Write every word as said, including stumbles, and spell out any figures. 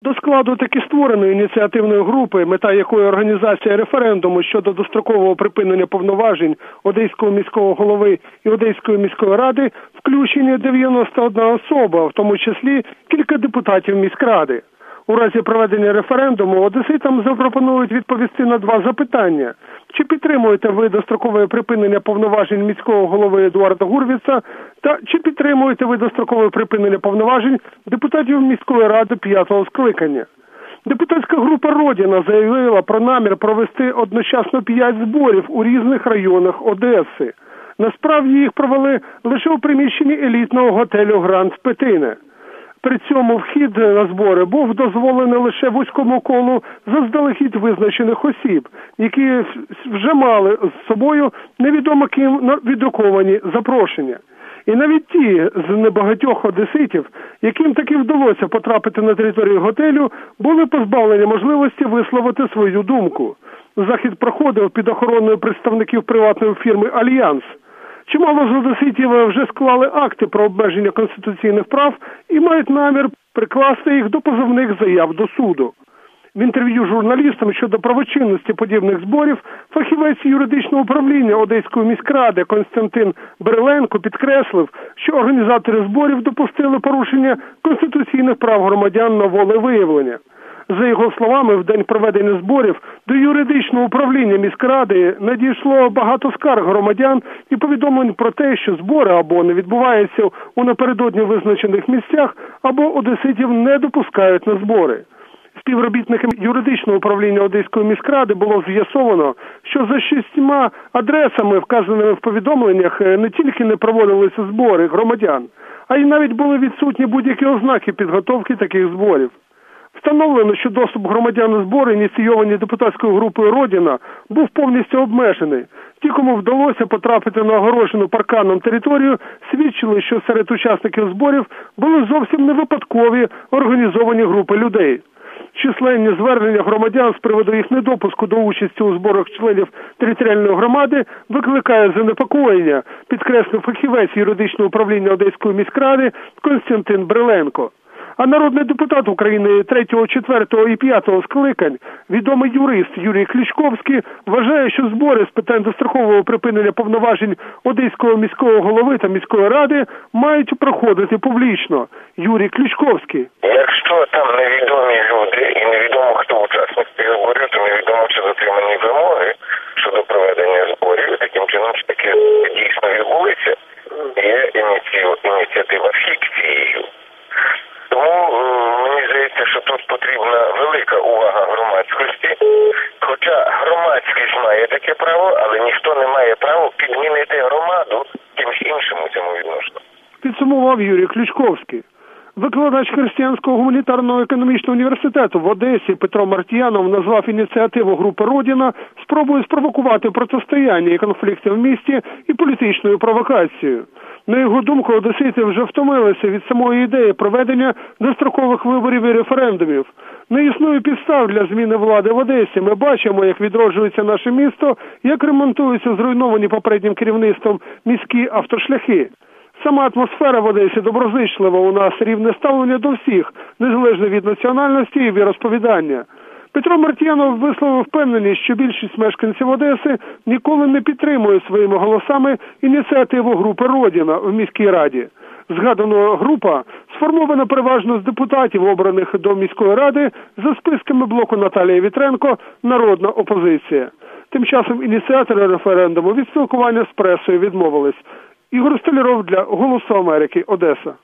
До складу таки створеної ініціативної групи, мета якої організація референдуму щодо дострокового припинення повноважень Одеського міського голови і Одеської міської ради, включені дев'яносто одна особа, в тому числі кілька депутатів міськради. У разі проведення референдуму одеситам запропонують відповісти на два запитання. Чи підтримуєте ви дострокове припинення повноважень міського голови Едуарда Гурвіца та чи підтримуєте ви дострокове припинення повноважень депутатів міської ради п'ятого скликання? Депутатська група «Родина» заявила про намір провести одночасно п'ять зборів у різних районах Одеси. Насправді їх провели лише у приміщенні елітного готелю «Гранд Петине». При цьому вхід на збори був дозволений лише вузькому колу заздалегідь визначених осіб, які вже мали з собою невідомо ким віддруковані запрошення. І навіть ті з небагатьох одеситів, яким таки вдалося потрапити на територію готелю, були позбавлені можливості висловити свою думку. Захід проходив під охороною представників приватної фірми «Альянс». Чимало з одеситів вже склали акти про обмеження конституційних прав і мають намір прикласти їх до позовних заяв до суду. В інтерв'ю журналістам щодо правочинності подібних зборів фахівець юридичного управління Одеської міськради Костянтин Бриленко підкреслив, що організатори зборів допустили порушення конституційних прав громадян на волевиявлення. За його словами, в день проведення зборів до юридичного управління міськради надійшло багато скарг громадян і повідомлень про те, що збори або не відбуваються у напередодні визначених місцях, або одеситів не допускають на збори. Співробітникам юридичного управління Одеської міськради було з'ясовано, що за шістьма адресами, вказаними в повідомленнях, не тільки не проводилися збори громадян, а й навіть були відсутні будь-які ознаки підготовки таких зборів. Встановлено, що доступ громадян на збори, ініційовані депутатською групою «Родина», був повністю обмежений. Ті, кому вдалося потрапити на огорожену парканом територію, свідчили, що серед учасників зборів були зовсім не випадкові організовані групи людей. Численні звернення громадян з приводу їх недопуску до участі у зборах членів територіальної громади викликає занепокоєння, підкреслив фахівець юридичного управління Одеської міськради Костянтин Бриленко. А народний депутат України третього, четвертого і п'ятого скликань, відомий юрист Юрій Кличковський, вважає, що збори з питань дострокового припинення повноважень Одеського міського голови та міської ради мають проходити публічно. Юрій Кличковський. Якщо там невідомі люди і невідомо, хто учасник цих зборів, то невідомо, чи дотримані вимоги щодо проведення зборів, таким чином, чи таке дійсно відбулися, є ініціатива фікцією. Тому мені здається, що тут потрібна велика увага громадськості, хоча громадськість має таке право, але ніхто не має права підмінити громаду кимось іншим у цьому відносно. Підсумував Юрій Кличковський. Викладач Християнського гуманітарного економічного університету в Одесі Петро Мартіянов назвав ініціативу групи «Родина» спробою спровокувати протистояння і конфлікти в місті і політичною провокацією. На його думку, одесити вже втомилися від самої ідеї проведення дострокових виборів і референдумів. Не існує підстав для зміни влади в Одесі. Ми бачимо, як відроджується наше місто, як ремонтуються зруйновані попереднім керівництвом міські автошляхи. Сама атмосфера в Одесі доброзичлива, у нас рівне ставлення до всіх, незалежно від національності і віросповідання. Петро Мартіянов висловив впевненість, що більшість мешканців Одеси ніколи не підтримує своїми голосами ініціативу групи «Родина» в міській раді. Згадана група сформована переважно з депутатів, обраних до міської ради, за списками блоку Наталії Вітренко «Народна опозиція». Тим часом ініціатори референдуму від спілкування з пресою відмовились. Ігор Столяров для «Голосу Америки», Одеса.